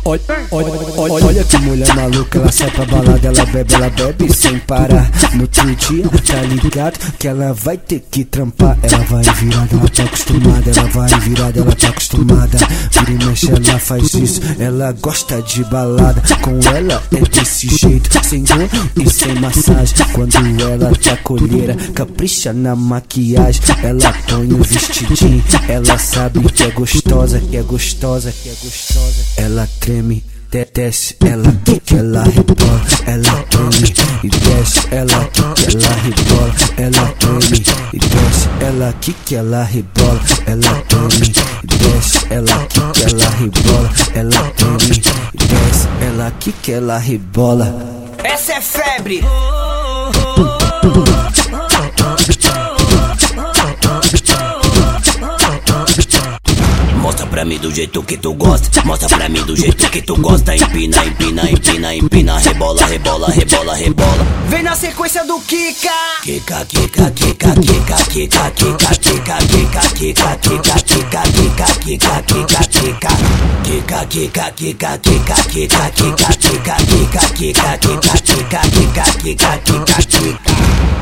Olha que mulher maluca, ela sai pra balada, ela bebe sem parar. No outro dia, tá ligado que ela vai ter que trampar. Ela vai virada, ela tá acostumada. Ela vai virada, ela tá acostumada. Vira e mexe, ela faz isso. Ela gosta de balada, com ela é desse jeito, sem dor e sem massagem. Quando ela tá colheira, capricha na maquiagem. Ela põe o vestidinho, ela sabe que é gostosa, que é gostosa, que é gostosa. Ela treme, desce, ela quica, ela rebola. Ela treme e desce, ela quica, ela rebola. Ela treme e desce, ela quica, ela rebola. Ela treme e desce, ela quica, ela rebola. Ela treme e desce, ela quica, ela rebola. Essa é febre. Mostra pra mim do jeito que tu gosta. Mostra pra mim do jeito que tu gosta. Empina, empina, empina, empina. Rebola, rebola, rebola, rebola. Vem na sequência do Kika. Kika, Kika, Kika, Kika, Kika, Kika, Kika, Kika, Kika, Kika, Kika, Kika, Kika, Kika, Kika. Kika, Kika, Kika, Kika, Kika, Kika, Kika, Kika, Kika, Kika, Kika, Kika, Kika, Kika, Kika.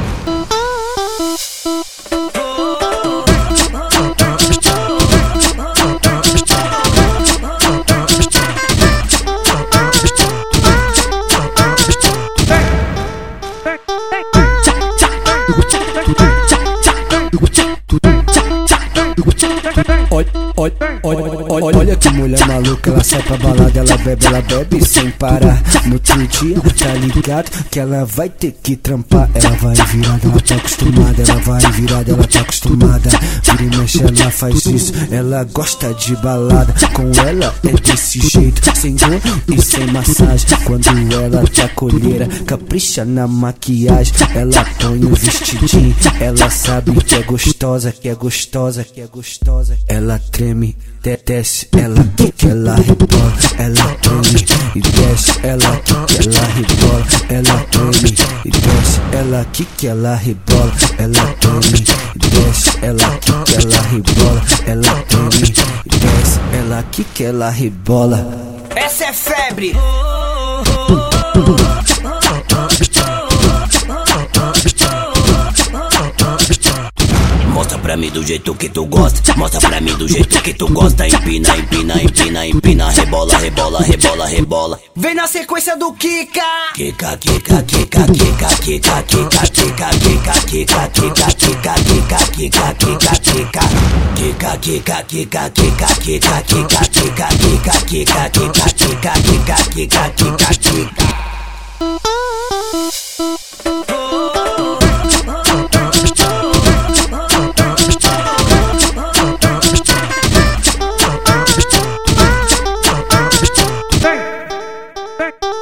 Olha que mulher maluca, ela sai pra balada, ela bebe sem parar. No outro dia, tá ligado que ela vai ter que trampar. Ela vai virada, ela tá acostumada. Ela vai virada, ela tá acostumada. Vira e mexe, ela faz isso. Ela gosta de balada, com ela é desse jeito, sem dor e sem massagem. Quando ela tá colheira, capricha na maquiagem. Ela põe o vestidinho, ela sabe que é gostosa, que é gostosa, que é gostosa. Ela treme, desce, ela quica, ela rebola. Ela treme e desce, ela quica, ela rebola. Ela treme e desce, ela quica, ela rebola. Ela treme e desce, ela quica, ela rebola. Ela treme e desce, ela quica, ela rebola. Essa é febre. Mostra pra mim do jeito que tu gosta. Mostra pra mim do jeito que tu gosta. Empina, empina, empina, empina. Rebola, rebola, rebola, rebola. Vem na sequência do Kika. Kika, Kika, Kika, Kika, Kika, Kika, Kika, Kika, Kika, Kika, Kika, Kika, Kika, Kika, Kika. Kika, Kika, Kika, Kika, Kika, Kika, Kika, Kika, Kika, Kika, Kika, Kika, Kika, Kika, Kika. Hey!